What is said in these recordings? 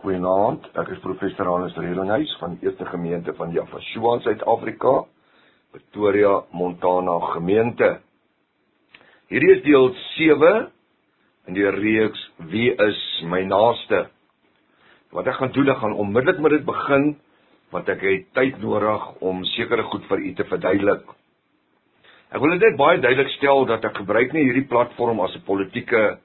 Goeienaand, ek is professor Hannes Redinghuis van die Eerste Gemeente van Yafashua in Suid-Afrika, Pretoria, Montana gemeente. Hierdie is deel 7 in die reeks Wie is my naaste? Wat ek gaan doen, ek gaan onmiddellik met dit begin, want ek het tyd nodig om sekere goed vir u te verduidelik. Ek wil dit net baie duidelik stel dat ek gebruik nie hierdie platform as 'n politieke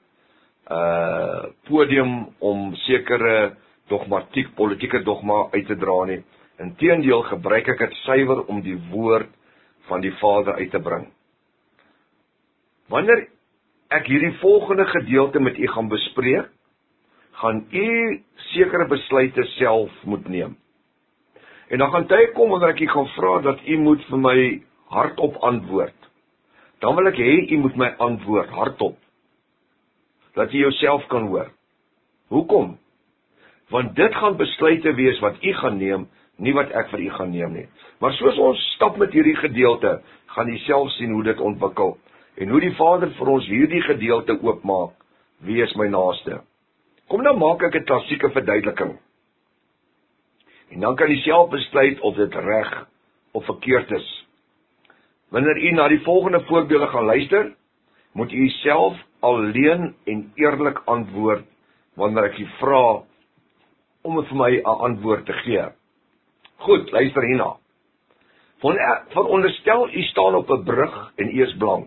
podium om sekere politieke dogma uit te dra nie. Inteendeel gebruik ek dit suiwer om die woord van die Vader uit te bring. Wanneer ek hierdie volgende gedeelte met u gaan bespreek, gaan u sekere besluite self moet neem. En dan gaan tyd kom wanneer ek u gaan vra dat u moet vir my hardop antwoord. Dan wil ek hê u moet my antwoord hardop, dat u jouself kan hoor. Hoekom? Want dit gaan besluite wees wat u gaan neem, nie wat ek vir u gaan neem nie. Maar soos ons stap met hierdie gedeelte, gaan u self sien hoe dit ontwikkel, en hoe die Vader vir ons hierdie gedeelte oopmaak. Wie is my naaste? Kom nou maak ek 'n klassieke verduideliking. En dan kan u self besluit of dit reg of verkeerd is. Wanneer u na die volgende voorbeelde gaan luister, moet u self alleen en eerlik antwoord wanneer ek u vra om vir my 'n antwoord te gee. Goed, luister hierna. Veronderstel u staan op 'n brug en u is blank.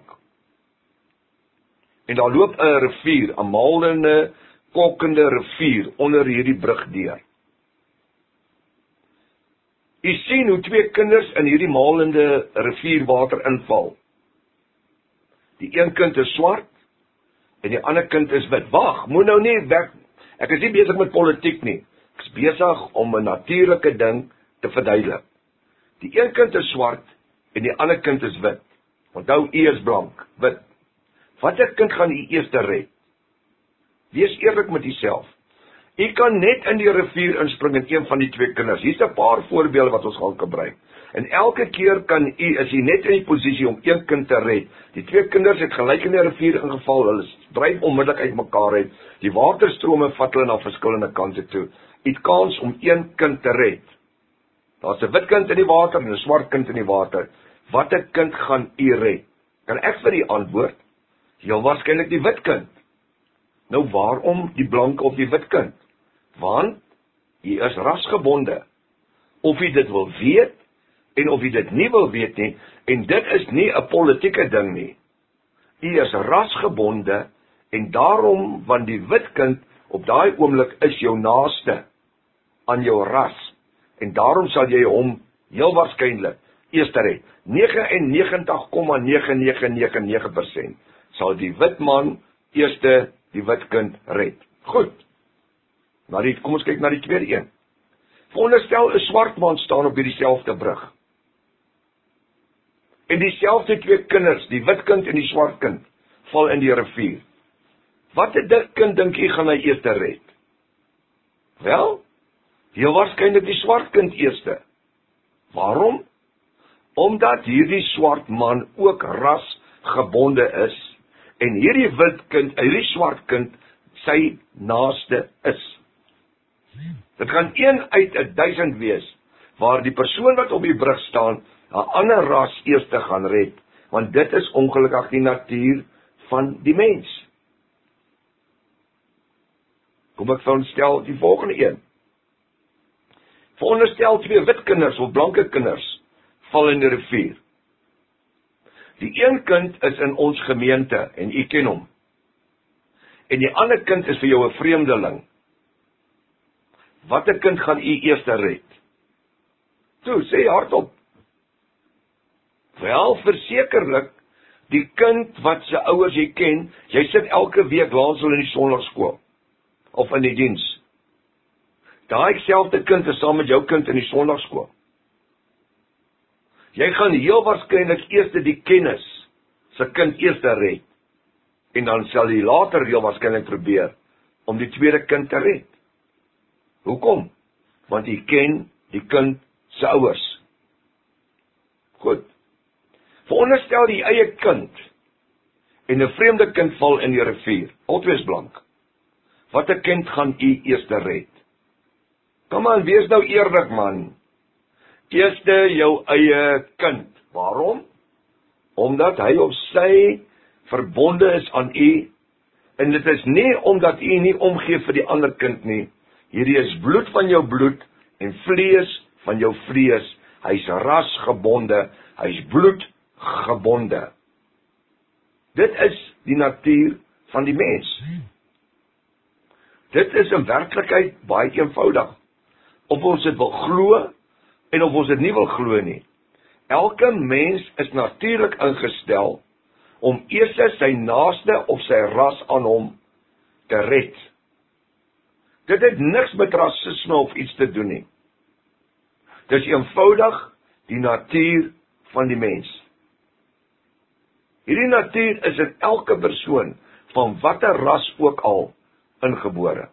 En daar loop 'n rivier, 'n malende, kokkende rivier onder hierdie brug deur. U sien hoe twee kinders in hierdie malende rivierwater inval. Die een kind is swart en die ander kind is wit. Wag, moet nou nie weg. Ek is nie besig met politiek nie. Ek is besig om 'n natuurlike ding te verduidelik. Die een kind is swart en die ander kind is wit. Onthou, u is blank, wit. Watter kind gaan u eers red? Wees eerlik met uself. U kan net in die rivier inspring in een van die twee kinders. Hier's 'n paar voorbeelde wat ons gaan gebruik. En elke keer is u net in die posisie om een kind te red. Die twee kinders het gelyk in die rivier ingeval, hulle dryf onmiddellik uit mekaar uit. Die waterstrome vat hulle na verskillende kante toe. U het kans om een kind te red. Daar's 'n wit kind in die water en 'n swart kind in die water. Watter kind gaan u red? Kan ek vir u antwoord? Heel waarskynlik die wit kind. Nou waarom die blanke of die wit kind? Want u is rasgebonde. Of u dit wil weet en of u dit nie wil weet nie, en dit is nie 'n politieke ding nie. U is rasgebonde en daarom, want die wit kind op daai oomblik is jou naaste aan jou ras, en daarom sal jy hom heel waarskynlik eers red. 99,9999% sal die wit man eers die wit kind red. Goed. Kom ons kyk na die tweede een. Veronderstel 'n swart man staan op hierdie selfde brug. En dieselfde twee kinders, die wit kind en die swart kind, val in die rivier. Watter kind dink jy gaan hy eers red? Wel, heel waarskynlik die swart kind eerste. Waarom? Omdat hierdie swart man ook rasgebonde is, en hierdie wit kind, hierdie swart kind, sy naaste is. Dit gaan 1 uit 1000 wees, waar die persoon wat op die brug staan, 'n ander ras eerste gaan red, want dit is ongelukkig die natuur van die mens. Kom ek veronderstel die volgende een. Veronderstel twee wit kinders of blanke kinders val in die rivier. Die een kind is in ons gemeente en u ken hom. En die ander kind is vir jou 'n vreemdeling. Watter kind gaan u eers red? Toe, sê hardop. Wel, versekerlik, die kind wat sy ouers jy ken, jy sit elke week langs hulle in die sonndagskool, of in die diens. Daai selfde kind is saam met jou kind in die sonndagskool. Jy gaan heel waarskynlik eers die kennis se kind eers red, en dan sal jy later heel waarskynlik probeer om die tweede kind te red. Hoekom? Want jy ken die kind se ouers. Goed. Veronderstel die eie kind en 'n vreemde kind val in die rivier. Albei is blank. Watter kind gaan u eers red? Kom aan, wees nou eerlik man. Eerste jou eie kind. Waarom? Omdat hy of sy verbonde is aan u, en dit is nie omdat u nie omgee vir die ander kind nie. Hierdie is bloed van jou bloed, en vlees van jou vlees. Hy's rasgebonde, hy's bloedgebonde. Dit is die natuur van die mens. Dit is in werklikheid baie eenvoudig. Of ons dit wil glo, en of ons dit nie wil glo nie. Elke mens is natuurlik ingestel om eers sy naaste of sy ras aan hom te red. Dit het niks met rasisme of iets te doen nie. Dit is eenvoudig die natuur van die mens. Hierdie natuur is in elke persoon, van watter ras ook al, ingebore.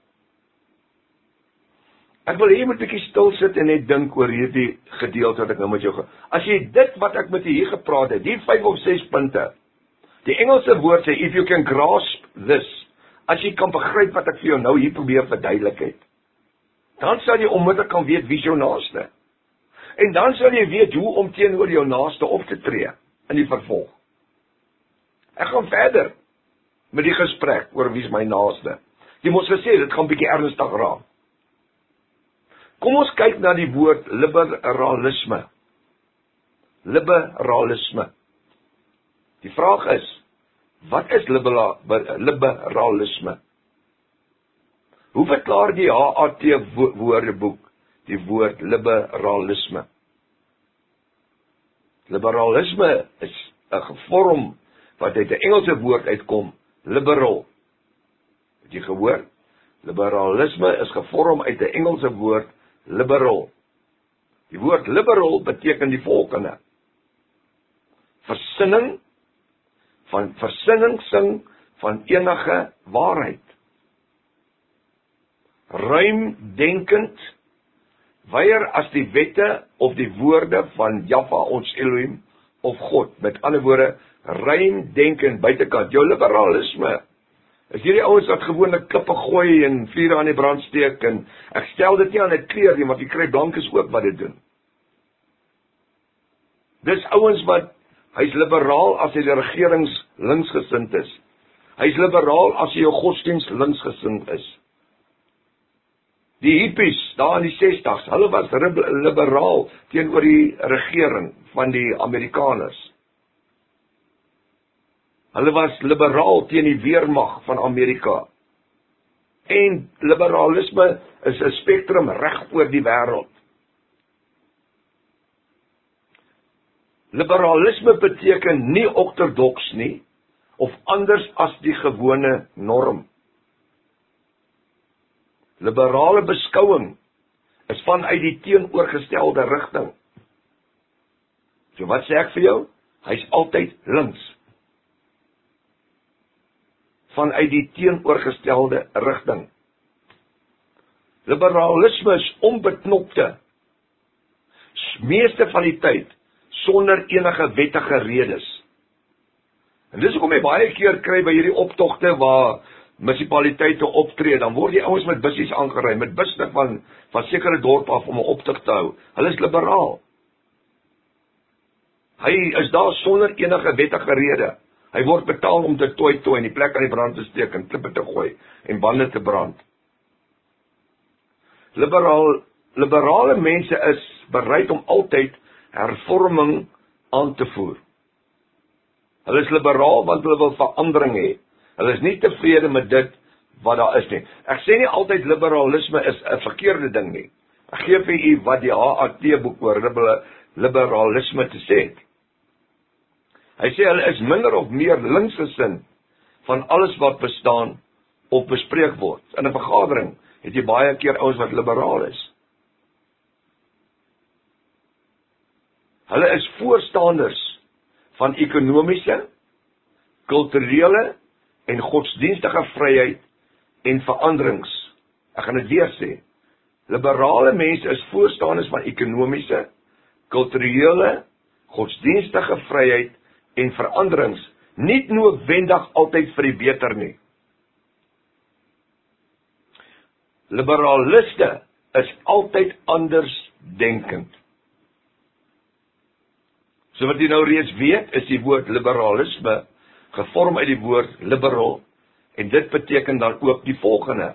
Ek wil hier moet 'n bietjie stil sit en net dink oor hierdie gedeelte wat ek nou met jou As jy dit wat ek met jou hier gepraat het, die 5 of 6 punte, die Engelse woord sê, if you can grasp this, as jy kan begryp wat ek vir jou nou hier probeer verduidelik het, dan sal jy onmiddellik kan weet wie is jou naaste. En dan sal jy weet hoe om teenoor jou naaste op te tree in die vervolg. Ek gaan verder met die gesprek oor wie is my naaste. Jy moes gesê, dit gaan bietjie ernstig raak. Kom ons kyk na die woord liberalisme. Liberalisme. Die vraag is, wat is liberalisme? Hoe verklaar die HAT woordeboek die woord liberalisme? Liberalisme is 'n vorm wat uit 'n Engelse woord uitkom, liberal. Het jy gehoor? Liberalisme is gevorm uit 'n Engelse woord, liberal. Die woord liberal beteken die volgende: versinningsing van enige waarheid. Ruimdenkend, weier as die wette of die woorde van Jahwe ons Elohim of God. Met ander woorde, ruimdenkend buitekant. Jou liberalisme is hierdie ouens wat gewoonlik klippe gooi en vuur aan die brand steek, en ek stel dit nie aan 'n kleur nie, want jy kry blankes ook wat dit doen. Dis ouens wat, hy's liberaal as hy die regerings linksgesind is. Hy's liberaal as hy jou godsdienst linksgesind is. Die hippies, daar in die 60s, hulle was liberaal teenoor die regering van die Amerikaners. Hulle was liberaal teen die weermag van Amerika. En liberalisme is 'n spektrum reg oor die wêreld. Liberalisme beteken nie ortodoks nie, of anders as die gewone norm. Liberale beskouing is vanuit die teenoorgestelde rigting. So wat sê ek vir jou? Hy's altyd links. Vanuit die teenoorgestelde rigting. Liberalisme is onbeknopte, meeste van die tyd, sonder enige wettige redes. En dis hoekom jy baie keer kry by hierdie optogte waar munisipaliteite optree, dan word die ouens met bussies aangery, met busse van sekere dorpe af om 'n optog te hou. Hulle is liberaal. Hy is daar sonder enige wettige rede. Hy word betaal om te toi en die plek aan die brand te steek en klippe te gooi en bande te brand. Liberale mense is bereid om altyd hervorming aan te voer. Hulle is liberaal want hulle wil verandering hê. Hulle is nie tevrede met dit wat daar is nie. Ek sê nie altyd liberalisme is 'n verkeerde ding nie. Ek gee vir u wat die HAT boek oor liberalisme te sê. Hy sê hulle is minder of meer linksgesind van alles wat bestaan of bespreek word. In 'n vergadering het jy baie keer ouens wat liberaal is. Hulle is voorstanders van ekonomiese, kulturele en godsdienstige vryheid en veranderings. Ek gaan dit weer sê. Liberale mense is voorstanders van ekonomiese, kulturele, godsdienstige vryheid en veranderings, nie noodwendig altyd vir die beter nie. Liberaliste is altyd anders denkend. So wat jy nou reeds weet, is die woord liberalisme gevorm uit die woord liberal, en dit beteken dan ook die volgende: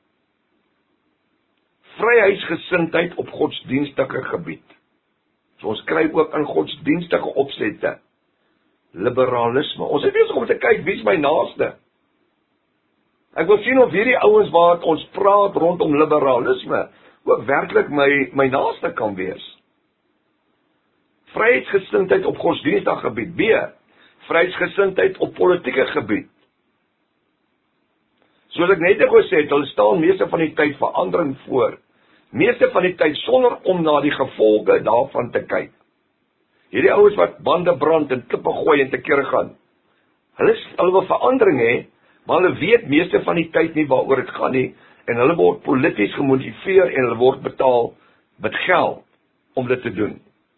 vryheidsgesindheid op godsdienstige gebied. So ons kry ook in godsdienstige opsette liberalisme. Ons is besig om te kyk, wie is my naaste? Ek wil sien of hierdie ouens wat ons praat rondom liberalisme ook werklik my naaste kan wees. Vryheidsgesindheid op godsdienstige gebied. B, vryheidsgesindheid op politieke gebied. Soos ek net gesê het, hulle staan meeste van die tyd verandering voor. Meeste van die tyd sonder om na die gevolge daarvan te kyk. Hierdie ouens wat bande brand en klippe gooi en te kere gaan. Hulle wil verandering hê, maar hulle weet meeste van die tyd nie waaroor dit gaan nie, en hulle word polities gemotiveer en hulle word betaal met geld om dit te doen.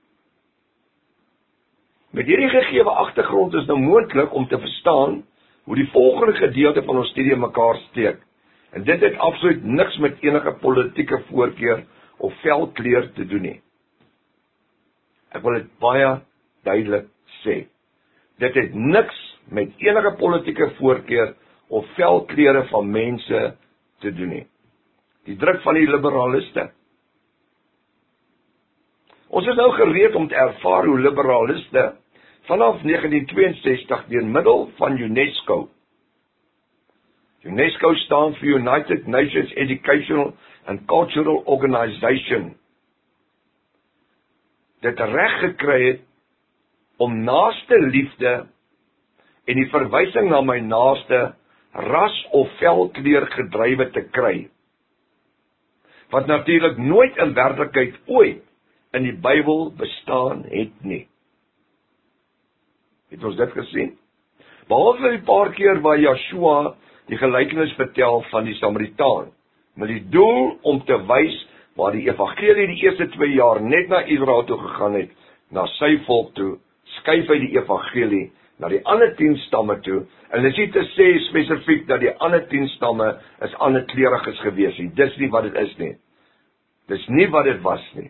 Met hierdie gegewe agtergrond is nou moontlik om te verstaan hoe die volgende gedeelte van ons studie mekaar steek. En dit het absoluut niks met enige politieke voorkeur of velkleur te doen nie. Ek wil dit baie duidelik sê. Dit het niks met enige politieke voorkeur of velkleure van mense te doen nie. Die druk van die liberaliste. Ons is nou gereed om te ervaar hoe liberaliste vanaf 1962 deur middel van UNESCO. UNESCO staan vir United Nations Educational and Cultural Organization. Dit reg gekry het om naaste liefde en die verwysing na my naaste ras of velkleur gedrywe te kry. Wat natuurlik nooit in werklikheid ooit in die Bybel bestaan het nie. Het ons dit gesien? Behalwe die paar keer waar Joshua die gelykenis vertel van die Samaritaan, met die doel om te wys waar die evangelie die eerste 2 jaar net na Israel toe gegaan het, na sy volk toe, skuif hy die evangelie na die ander 10 stamme toe, en dit is nie te sê spesifiek dat die ander 10 stamme is ander kleuriges gewees nie. Dis nie wat dit is nie. Dis nie wat dit was nie.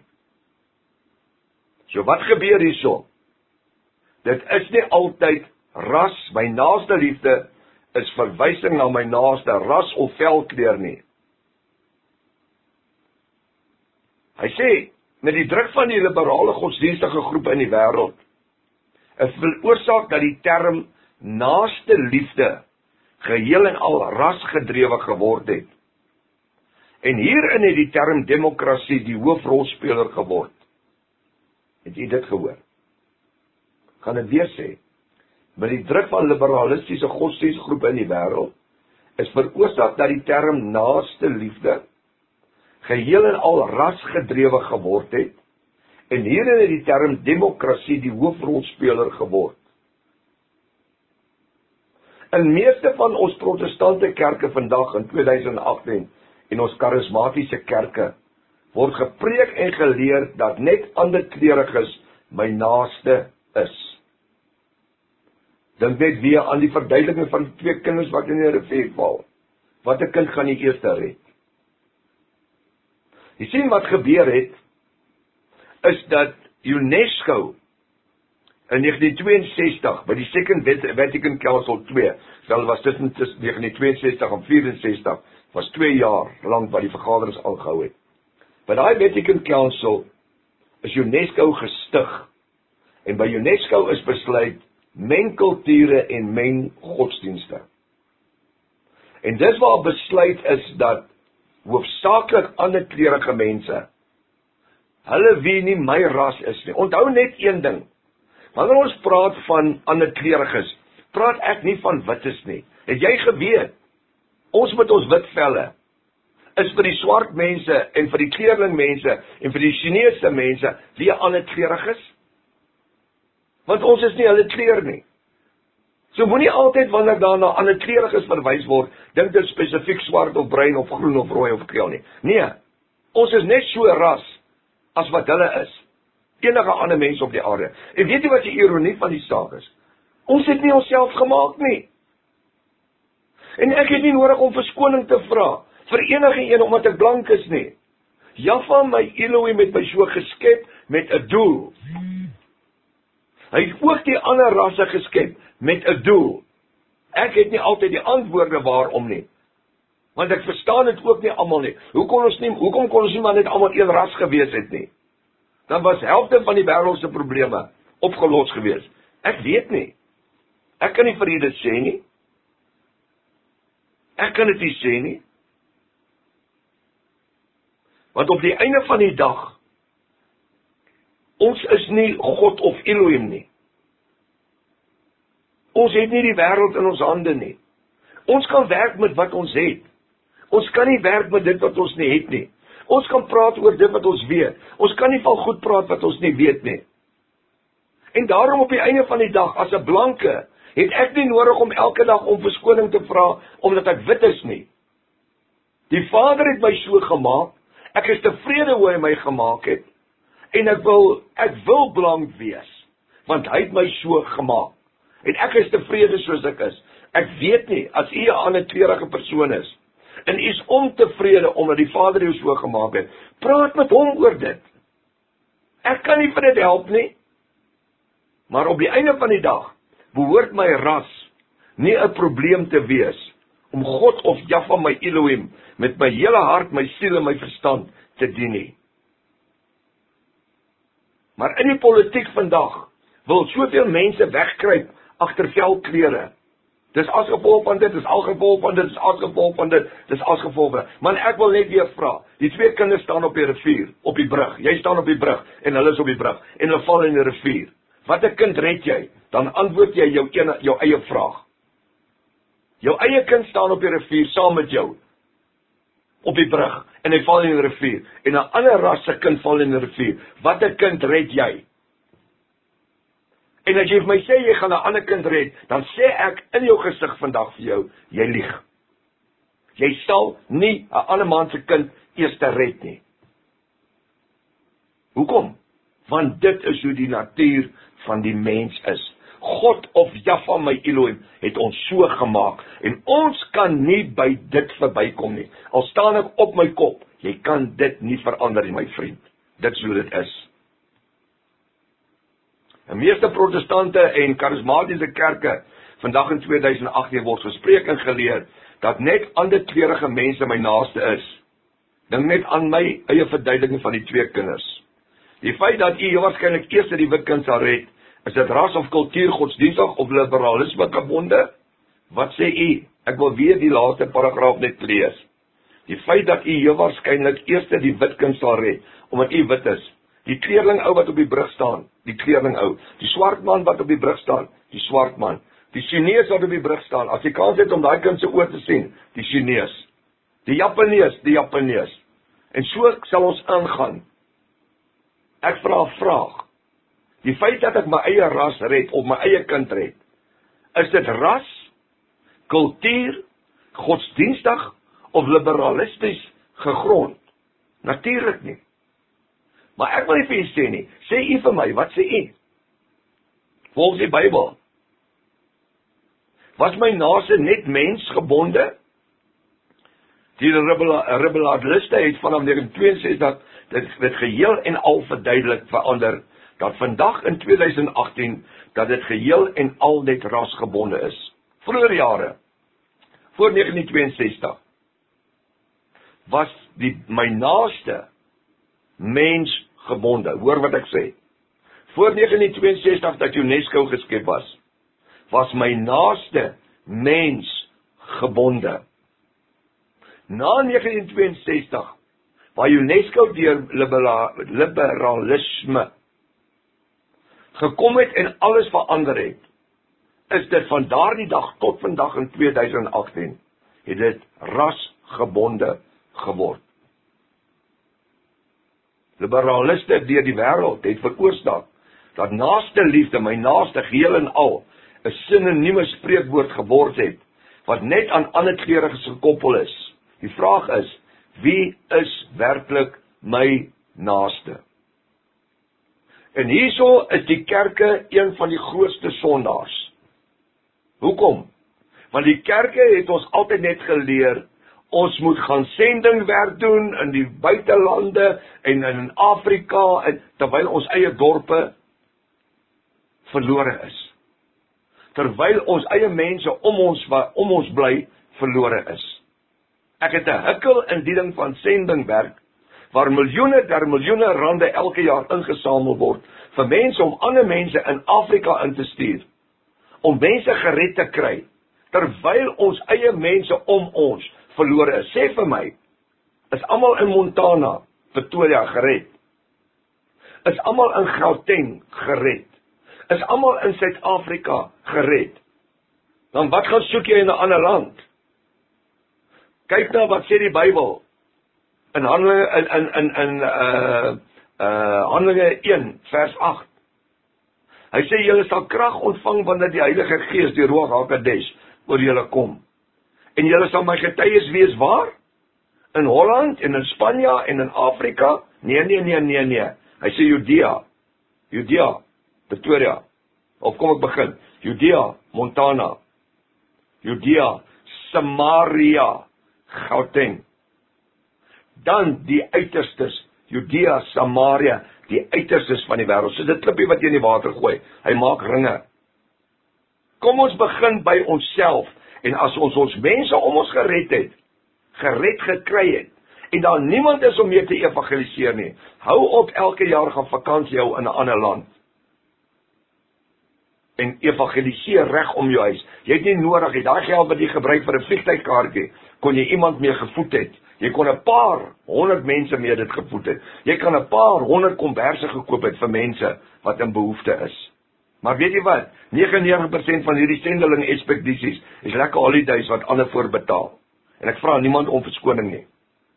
So wat gebeur hierso? Dit is nie altyd ras, my naaste liefde is verwysing na my naaste ras of velkleur nie. Hy sê, met die druk van die liberale godsdienstige groepe in die wêreld, is veroorsaak dat die term naaste liefde geheel en al rasgedrewe geword het. En hierin het die term demokrasie die hoofrolspeler geword. Het jy dit gehoor? Kan dit weer sê? Met die druk van liberalistiese godsdienstgroepe in die wêreld, is veroorsaak dat die term naaste liefde geheel en al rasgedrewe geword het, en hierin het die term demokrasie die hoofrolspeler geword. In meeste van ons protestante kerke vandag in 2018 en ons charismatiese kerke word gepreek en geleer dat net ander kleuriges my naaste is. Dink net weer aan die verduideliking van 2 kinders wat in die rivier val. Wat 'n kind gaan die eerste red? Jy sien wat gebeur het, is dat UNESCO in 1962, by die Second Vatican Council 2, wel was tussen 1962 en 64, was 2 jaar lang wat die vergaderings aangehou het. By daai Vatican Council is UNESCO gestig, en by UNESCO is besluit, meng kulture en meng godsdienste. En dis waar besluit is dat hoofsaaklik ander kleurige mense, hulle wie nie my ras is nie. Onthou net een ding, wanneer ons praat van ander kleuriges, praat ek nie van wites nie. Het jy geweet, ons met ons wit velle, is vir die swart mense, en vir die kleurling mense, en vir die Chinese mense, wie ander kleurig is? Want ons is nie hulle kleur nie. So moenie altyd wanneer daar na ander kleuriges verwys word, dink dit spesifiek swart of bruin of groen of rooi of geel nie. Nee, ons is net so ras as wat hulle is. Enige ander mens op die aarde. En weet jy wat die ironie van die saak is? Ons het nie onsself gemaak nie. En ek het nie nodig om verskoning te vra vir enige een omdat ek blank is nie. Jahwe my Elohim het my so geskep met 'n doel. Hy het ook die ander rasse geskep met 'n doel. Ek het nie altyd die antwoorde waarom nie. Want ek verstaan dit ook nie almal nie. Hoekom kon ons nie maar net almal een ras gewees het nie? Dan was helfte van die wêreld se probleme opgelos gewees. Ek weet nie. Ek kan nie vir julle dit sê nie. Ek kan dit nie sê nie. Want op die einde van die dag, ons is nie God of Elohim nie. Ons het nie die wêreld in ons hande nie. Ons kan werk met wat ons het. Ons kan nie werk met dit wat ons nie het nie. Ons kan praat oor dit wat ons weet. Ons kan nie van goed praat wat ons nie weet nie. En daarom op die einde van die dag, as 'n blanke, het ek nie nodig om elke dag om verskoning te vra, omdat ek wit is nie. Die Vader het my so gemaak, ek is tevrede hoe hy my gemaak het, en ek wil blank wees, want hy het my so gemaak, en ek is tevrede soos ek is. Ek weet nie, as u 'n ander kleurige persoon is, en u is ontevrede omdat die Vader jou so gemaak het, praat met hom oor dit. Ek kan nie vir dit help nie, maar op die einde van die dag, behoort my ras nie 'n probleem te wees, om God of Jahwe my Elohim, met my hele hart, my siel en my verstand te dien nie. Maar in die politiek vandag, wil soveel mense wegkruip agter velkleure. Dis as gevolg van dit, dis al gevolg van dit, dis as gevolg van dit, dis as gevolg van dit. Man, ek wil net weer vra, die twee kinders staan op die rivier, op die brug, jy staan op die brug, en hulle is op die brug, en hulle val in die rivier. Wat 'n kind red jy? Dan antwoord jy jou eie vraag. Jou eie kind staan op die rivier saam met jou, op die brug, en hy val in die rivier, en 'n ander ras se kind val in die rivier. Wat 'n kind red jy? En as jy vir my sê, jy gaan 'n ander kind red, dan sê ek in jou gesig vandag vir jou, jy lieg. Jy sal nie 'n ander man se kind eers red nie. Hoekom? Want dit is hoe die natuur van die mens is. God of Jahwe my Elohim het ons so gemaak, en ons kan nie by dit verbykom nie. Al staan ek op my kop, jy kan dit nie verander nie, my vriend. Dit is hoe dit is. Die meeste protestante en charismatiese kerke vandag in 2018 word gespreek en geleer dat net ander kleurige mense my naaste is. Dink net aan my eie verduideliking van die twee kinders. Die feit dat u waarskynlik eers die wit kind sal red, is dit ras of kultuur, godsdienstig of liberalisme gebonde? Wat sê u? Ek wil weer die laaste paragraaf net lees. Die feit dat u waarskynlik eers die wit kind sal red, omdat u wit is. Die kleerling ou wat op die brug staan, die kleerling ou. Die swart man wat op die brug staan, die swart man. Die Chinees wat op die brug staan, as jy kans het om daai kind se oë te sien, die Chinees. Die Japanees. En so sal ons aangaan. Ek vra 'n vraag. Die feit dat ek my eie ras red, of my eie kind red, is dit ras, kultuur, godsdienstig, of liberalisties gegrond? Natuurlik nie. Maar ek wil nie vir u sê nie. Sê u vir my, wat sê u? Volgens die Bybel. Was my naaste net mensgebonde? Die rebellaliste het vanaf 1962 dit geheel en al verduidelik verander, dat vandag in 2018, dat dit geheel en al net rasgebonde is. Vroeger jare, voor 1962, was my naaste mensgebonde. Hoor wat ek sê. Voor 1962 dat UNESCO geskep was my naaste mensgebonde. Na 1962, waar UNESCO deur liberalisme gekom het en alles verander het, is dit van daardie dag tot vandag in 2018, het dit rasgebonde geword. Liberaliste deur die wêreld het veroorsaak dat naaste liefde, my naaste geheel en al, 'n sinonieme spreekwoord geword het, wat net aan ander kleuriges gekoppel is. Die vraag is, wie is werklik my naaste? En hierso is die kerke een van die grootste sondaars. Hoekom? Want die kerke het ons altyd net geleer Ons moet gaan sendingwerk doen in die buitelande en in Afrika, terwyl ons eie dorpe verlore is. Terwyl ons eie mense om ons bly verlore is. Ek het 'n hikkel in die ding van sendingwerk, waar miljoene rande elke jaar ingesamel word, vir mense om ander mense in Afrika in te stuur, om mense gered te kry, terwyl ons eie mense om ons verlore is. Sê vir my, is almal in Montana, Pretoria gered? Is almal in Gauteng gered? Is almal in Suid-Afrika gered? Dan wat gaan soek jy in 'n ander land? Kyk nou wat sê die Bybel in Handelinge 1 vers 8. Hy sê julle sal krag ontvang wanneer die Heilige Gees, die Ruach HaKodesh, oor julle kom. En julle sal my getuies wees waar? In Holland en in Spanje en in Afrika? Nee. Hy sê Judea, Pretoria. Of kom ek begin? Judea, Montana. Judea, Samaria, Gauteng. Dan die uiterstes, Judea, Samaria, die uiterstes van die wêreld. So dit klippie wat jy in die water gooi, hy maak ringe. Kom ons begin by onsself, en as ons mense om ons gered gekry het, en daar niemand is om mee te evangeliseer nie, hou op elke jaar gaan vakansie hou in 'n ander land, en evangeliseer reg om jou huis. Jy het nie nodig het, daai geld wat jy gebruik vir 'n vliegtuigkaartjie, kon jy iemand mee gevoed het. Jy kon 'n paar 100 mense mee dit gevoed het. Jy kan 'n paar 100 komberse gekoop het vir mense wat in behoefte is. Maar weet jy wat? 99% van hierdie sendeling ekspedisies is lekker holidays wat ander voorbetaal. En ek vra niemand om verskoning nie.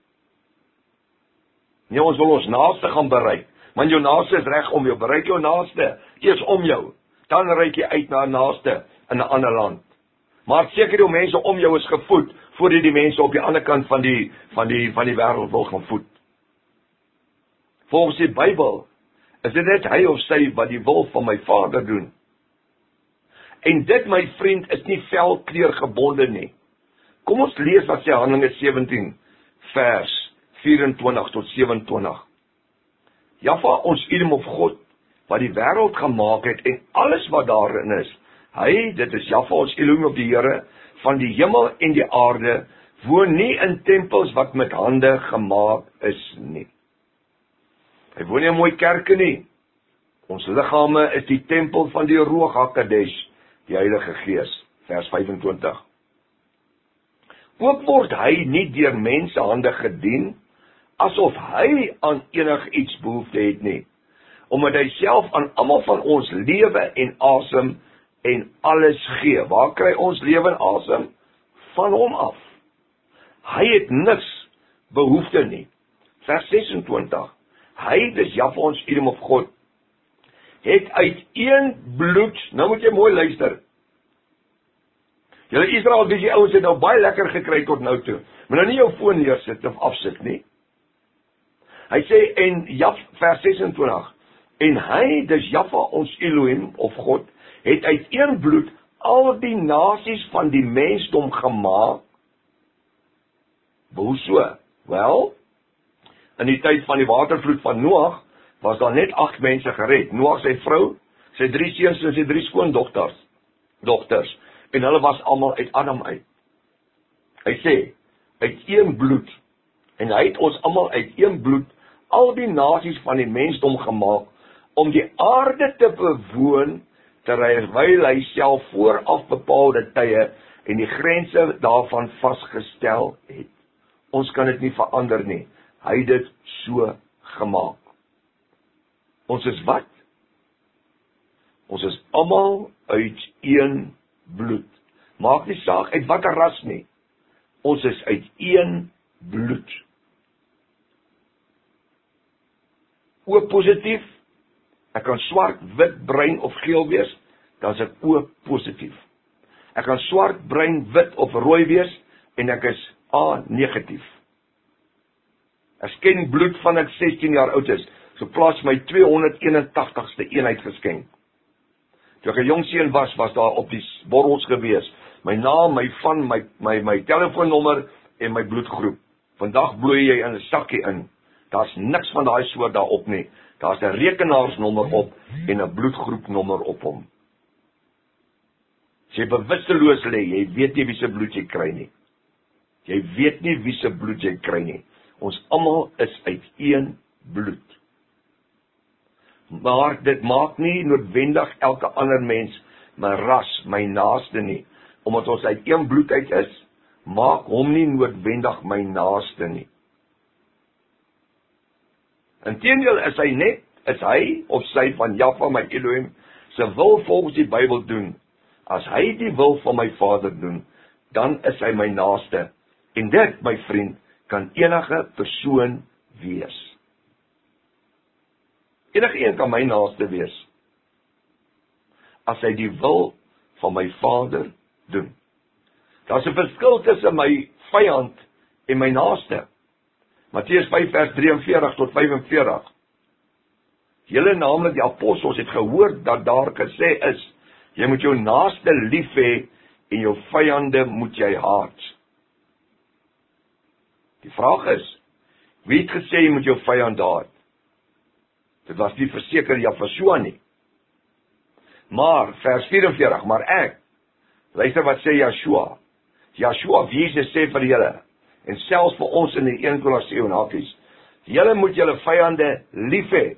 Nee, ons wil ons naaste gaan bereik. Want jou naaste is reg om jou. Bereik jou naaste eers om jou. Dan reik jy uit na 'n naaste in 'n ander land. Maar seker die mense om jou is gevoed voordat die mense op die ander kant van die wêreld wil gaan voed. Volgens die Bybel is dit net hy of sy wat die wil van my Vader doen. En dit, my vriend, is nie velkleur gebonde nie. Kom ons lees wat sê Handelinge 17 vers 24 tot 27. Jahwe ons Elohim of God wat die wêreld gemaak het en alles wat daarin is. Hy, dit is Jahwe ons Elohim of die Here van die hemel en die aarde, woon nie in tempels wat met hande gemaak is nie. Hy woon nie in mooi kerke nie. Ons liggame is die tempel van die Ruach HaKodesh, die Heilige Gees, vers 25. Ook word hy nie deur mensehande gedien, asof hy aan enigiets behoefte het nie, omdat hy self aan almal van ons lewe en asem en alles gee. Waar kry ons lewe en asem? Van hom af. Hy het niks behoefte nie. Vers 26. Hy, dis Jahwe ons Elohim of God, het uit een bloed, nou moet jy mooi luister. Julle Israel, die ouens het nou baie lekker gekry tot nou toe. Maar nou nie jou foon neersit of afsit nie. Hy sê, en vers 26, en hy, dis Jahwe ons Elohim of God, het uit een bloed al die nasies van die mensdom gemaak. Hoe so? Wel, in die tyd van die watervloed van Noag, was daar net 8 mense gered. Noag, sy vrou, sy 3 seuns en sy 3 skoondochters. En hulle was almal uit Adam uit. Hy sê, uit een bloed, en hy het ons almal uit een bloed, al die nasies van die mensdom gemaak, om die aarde te bewoon, terwyl hy self vooraf bepaalde tye en die grense daarvan vasgestel het. Ons kan dit nie verander nie. Hy het dit so gemaak. Ons is wat? Ons is almal uit een bloed. Maak nie saak uit watter ras nie. Ons is uit een bloed. O positief. Ek kan swart, wit, bruin of geel wees, dan is ek O positief. Ek kan swart, bruin, wit of rooi wees, en ek is A negatief. Ek ken bloed van ek 16 jaar oud is, so plaas my 281ste eenheid geskenk. Toe ek 'n jong seun was daar op die borrels gewees, my naam, my telefoonnommer, en my bloedgroep. Vandag bloei jy in 'n sakkie in. Daar's niks van daai soort daarop nie. Daar's 'n rekenaarsnommer op en 'n bloedgroepnommer op hom. As jy bewusteloos lê, jy weet nie wie se bloed jy kry nie. Jy weet nie wie se bloed jy kry nie. Ons almal is uit een bloed. Maar dit maak nie noodwendig elke ander mens my ras, my naaste nie. Omdat ons uit een bloed uit is, maak hom nie noodwendig my naaste nie. Inteendeel is hy of sy van Jahwe my Elohim se wil volgens die Bybel doen. As hy die wil van my Vader doen, dan is hy my naaste. En dit, my vriend, kan enige persoon wees. Enige een kan my naaste wees. As hy die wil van my Vader doen. Daar's 'n verskil tussen my vyand en my naaste. Matteus 5 vers 43 tot 45. Julle, naamlik die apostels, het gehoor dat daar gesê is, jy moet jou naaste lief hê en jou vyande moet jy haat. Die vraag is, wie het gesê jy moet jou vyand haat? Dit was nie verseker Jahwe nie. Maar, vers 44, maar ek, luister wat sê Yeshua, Jesus sê vir julle, en selfs vir ons in die 1 Kolosseë en hakies, julle moet julle vyande lief hê.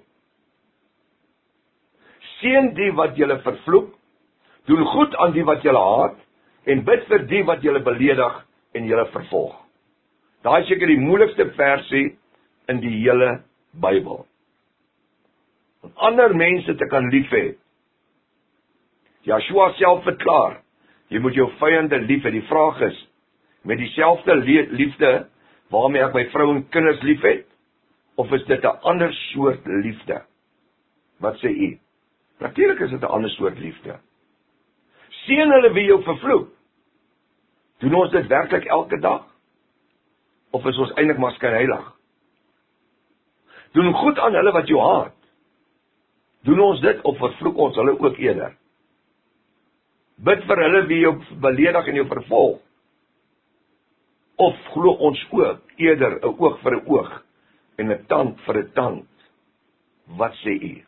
Seën die wat julle vervloek, doen goed aan die wat julle haat, en bid vir die wat julle beledig en julle vervolg. Daai is seker die moeilikste versie in die hele Bybel. Om ander mense te kan lief hê. Yeshua self verklaar, jy moet jou vyande lief hê. Die vraag is, met dieselfde liefde waarmee ek my vrou en kinders lief het, of is dit 'n ander soort liefde? Wat sê u? Natuurlik is dit 'n ander soort liefde. Seën hulle wie jou vervloek. Doen ons dit werklik elke dag? Of is ons eintlik maar skynheilig? Doen goed aan hulle wat jou haat. Doen ons dit of vervloek ons hulle ook eerder? Bid vir hulle wie jou beledig en jou vervolg. Of glo ons ook eerder 'n oog vir 'n oog en 'n tand vir 'n tand? Wat sê u?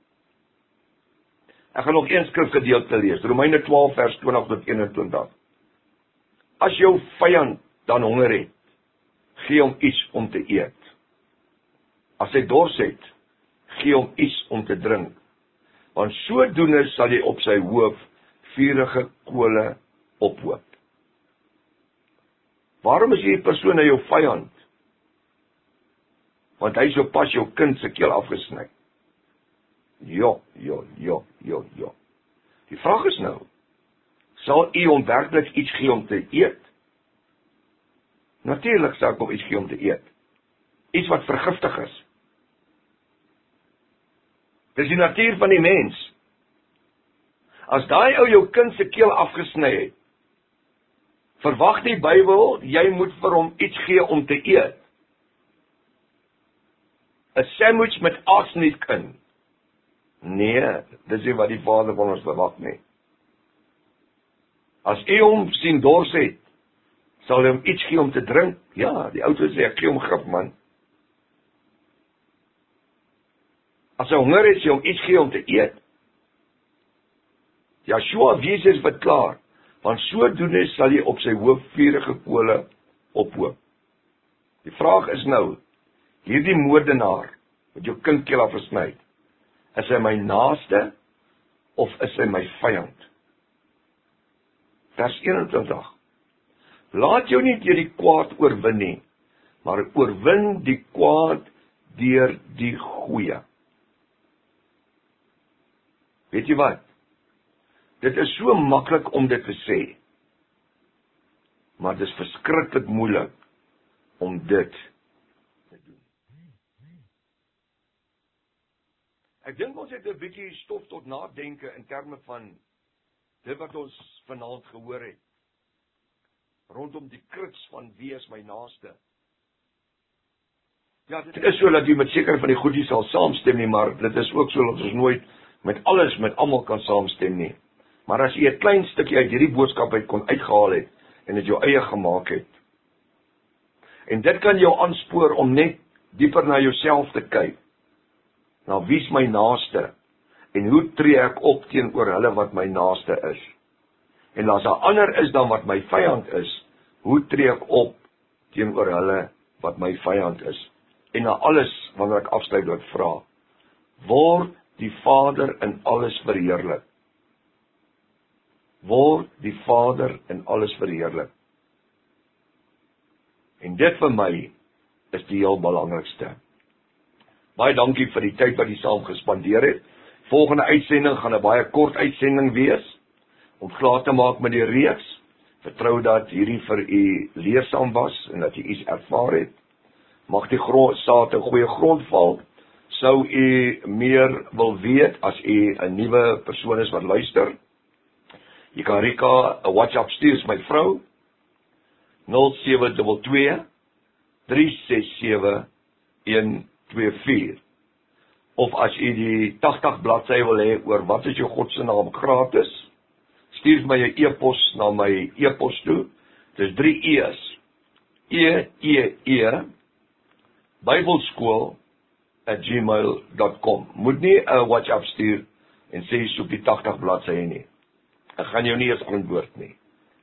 Ek gaan nog een skrifgedeelte lees, Romeine 12 vers 20 tot 21. As jou vyand dan honger het, gee hom iets om te eet. As hy dors het, gee hom iets om te drink. Want sodoende sal jy op sy hoof vuurige kole ophoop. Waarom is hierdie persoon nou jou vyand? Want hy so pas jou kind se keel afgesny. Ja. Die vraag is nou, sal u hom werklik iets gee om te eet? Natuurlik sal ek hom iets gee om te eet. Iets wat vergiftig is. Dis die natuur van die mens. As daai ou jou kind se keel afgesny het, verwag die Bybel, jy moet vir hom iets gee om te eet. 'n Sandwich met aasniet in. Nee, dis nie wat die Vader van ons verwag nie. As u hom sien dors het, sal hy hom iets gee om te drink? Ja, die ou sê, ek gee hom grip, man. As hy honger het, sê hom iets gee om te eet. Yeshua Jesus verklaar, want sodoende sal jy op sy hoof vuurige kole ophoop. Die vraag is nou, hierdie moordenaar, wat jou kind keel afgesny het, is hy my naaste, of is hy my vyand? Vers 21. Laat jou nie deur die kwaad oorwin nie, maar oorwin die kwaad deur die goeie. Weet jy wat? Dit is so maklik om dit te sê, maar dit is verskriklik moeilik om dit te doen. Ek dink ons het 'n bietjie stof tot nadenke in terme van dit wat ons vanaand gehoor het, rondom die kruks van wie is my naaste. Ja, dit is so dat jy met seker van die goedies sal saamstem nie, maar dit is ook so dat ons nooit met alles, met almal kan saamstem nie. Maar as jy 'n klein stukkie uit hierdie boodskap uit kon uitgehaal het, en dit jou eie gemaak het, En dit kan jou aanspoor om net dieper na jouself te kyk. Nou, wie is my naaste? En hoe tree ek op teenoor hulle wat my naaste is? En as daar ander is dan wat my vyand is, hoe tree ek op teenoor hulle wat my vyand is? En na alles, wanneer ek afsluit wil ek vra, word die Vader in alles verheerlik? Word die Vader in alles verheerlik? En dit vir my is die heel belangrikste. Baie dankie vir die tyd wat jy saam gespandeer het. Volgende uitsending gaan 'n baie kort uitsending wees, om klaar te maak met die reeks. Vertrou dat hierdie vir u leersaam was, en dat jy iets ervaar het. Mag die saad 'n goeie grond val. Sou u meer wil weet, as u 'n nuwe persoon is wat luister, jy kan Rika 'n WhatsApp stuur, is my vrou, 0722 367 124. Of as u die 80 bladsy wil hê oor wat is jou God se naam gratis, stuur my 'n e-pos na my e-pos toe. Dis 3 E's. Bybelskool@gmail.com. Moet nie 'n WhatsApp stuur en sê jy soek die 80 bladsye nie. Ek gaan jou nie eens antwoord nie.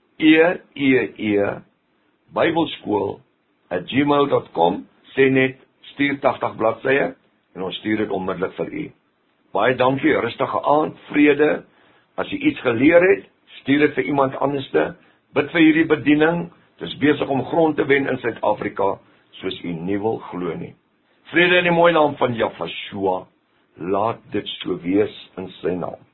Bybelskool@gmail.com. Sê net stuur 80 bladsye en ons stuur dit onmiddellik vir u. Baie dankie, rustige aand, vrede. As jy iets geleer het, stuur dit vir iemand anderste. Bid vir hierdie bediening. Dit is besig om grond te wen in Suid-Afrika, soos u nie wil glo nie. Vrede in die mooi naam van Jahshua. Laat dit so wees in sy naam.